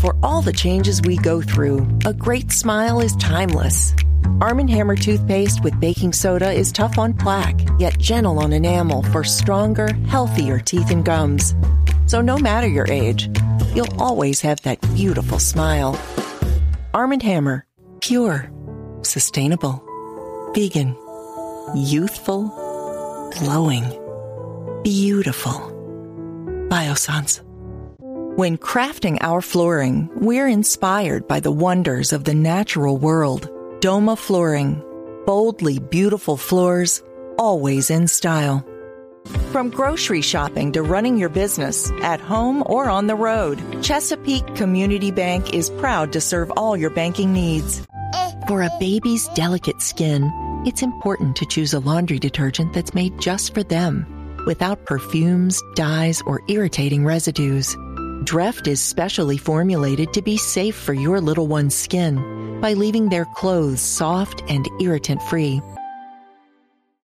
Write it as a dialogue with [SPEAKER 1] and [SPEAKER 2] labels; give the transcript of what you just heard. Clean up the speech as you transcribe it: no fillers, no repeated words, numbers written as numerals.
[SPEAKER 1] For all the changes we go through, a great smile is timeless. Arm & Hammer toothpaste with baking soda is tough on plaque, yet gentle on enamel for stronger, healthier teeth and gums. So no matter your age, you'll always have that beautiful smile. Arm & Hammer. Pure. Sustainable. Vegan. Youthful. Glowing. Beautiful. Biossance. When crafting our flooring, we're inspired by the wonders of the natural world. Doma Flooring. Boldly beautiful floors, always in style. From grocery shopping to running your business, at home or on the road, Chesapeake Community Bank is proud to serve all your banking needs. For a baby's delicate skin, it's important to choose a laundry detergent that's made just for them, without perfumes, dyes, or irritating residues. Dreft is specially formulated to be safe for your little one's skin by leaving their clothes soft and irritant-free.